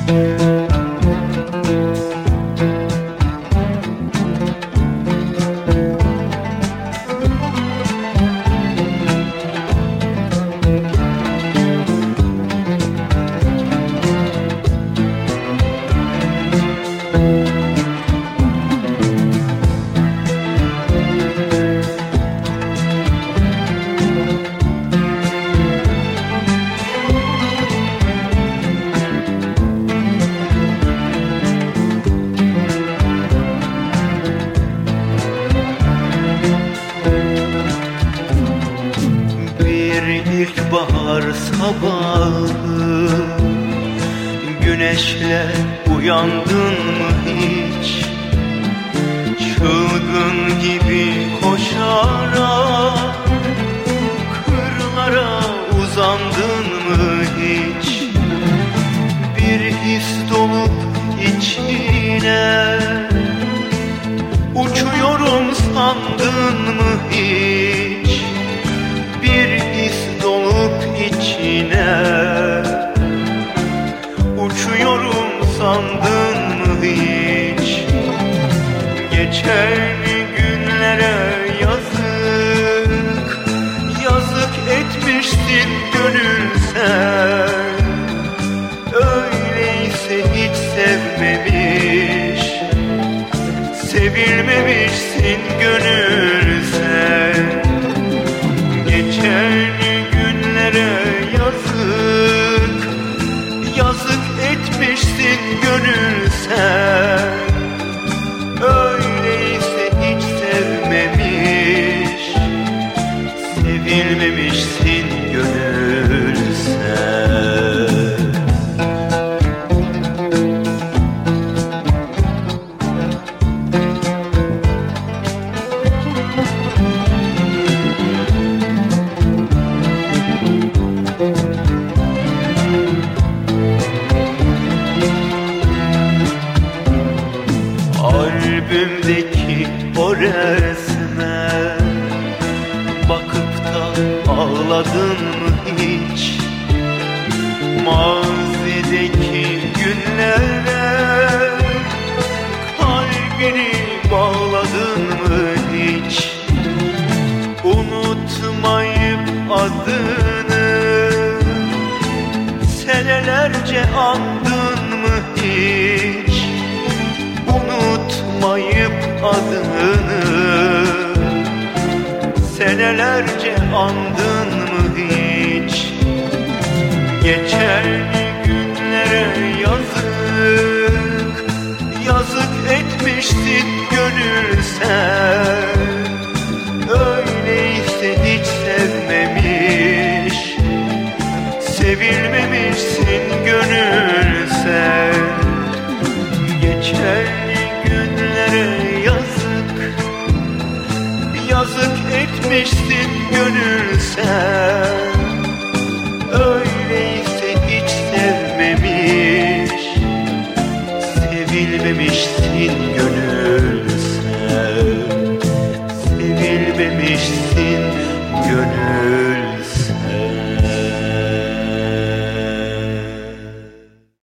İlkbahar sabahı, güneşle uyandın mı hiç? Çılgın gibi koşarak kırlara uzandın mı hiç? Bir his dolup içine uçuyorum sandın mı hiç? Bir his dolup içine uçuyorum sandın mı hiç? Geçen günlere yazık, yazık etmişsin gönül sen. Öyleyse hiç sevmemiş, sevilmemişsin gönül sen. Geçen günlere yazık, yazık etmişsin gönül sen. Öyleyse hiç sevmemiş, sevilmemişsin gönül sen. Albümdeki o resme bakıp da ağladın mı hiç? Mazideki günlere kalbini bağladın mı hiç? Unutmayıp adını senelerce andın mı hiç? Unutmayıp adını senelerce andın mı hiç? Geçen günlere yazık, yazık etmişsin gönül sen. Öyleyse hiç sevmemiş, sevilmemişsin gönül sen. Geçen günlere yazık, yazık etmişsin gönül sen. Öyle